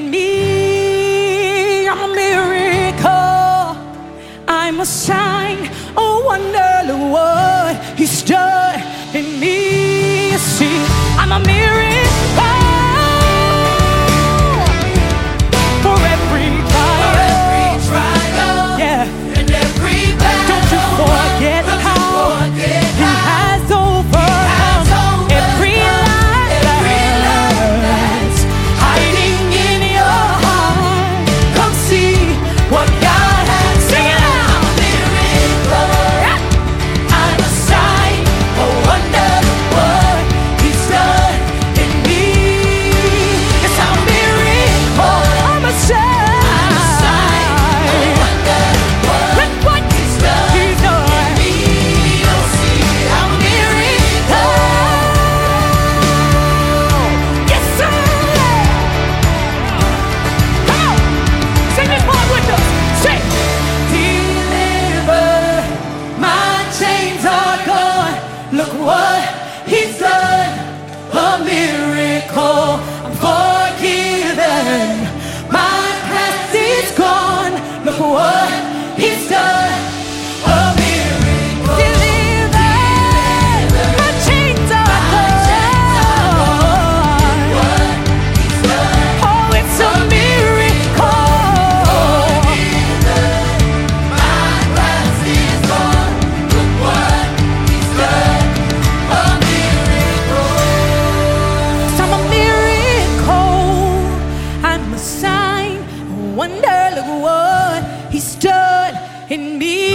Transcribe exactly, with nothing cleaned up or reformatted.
in me. I'm a miracle. I'm a sign, a wonder, look what He's done in me. You see, I'm a miracle. For every trial, For every trial, yeah, and every battle, don't you forget don't you how forget He how has overcome overcome every lie every lie that's hiding in your heart. Come see what God has. Sing it out. I'm a miracle. I'm a sign, a wonder, what He's done in me. Yes, I'm a miracle. I'm a sign. I'm a sign, a wonder, what Look what He's done He's done. in me. You'll see, I'm a miracle. Yes, sir. Come on, sing this part with us. Sing. Delivered, my chains are gone. Look what He's done, a miracle. I'm forgiven, my past is gone. Look what He's done, a miracle. Delivered. My chains are gone. What He's done, Oh, it's a miracle. my past is gone. Look what He's done, a miracle. I'm a miracle. I'm a sign, a wonder. Look what He's done in me.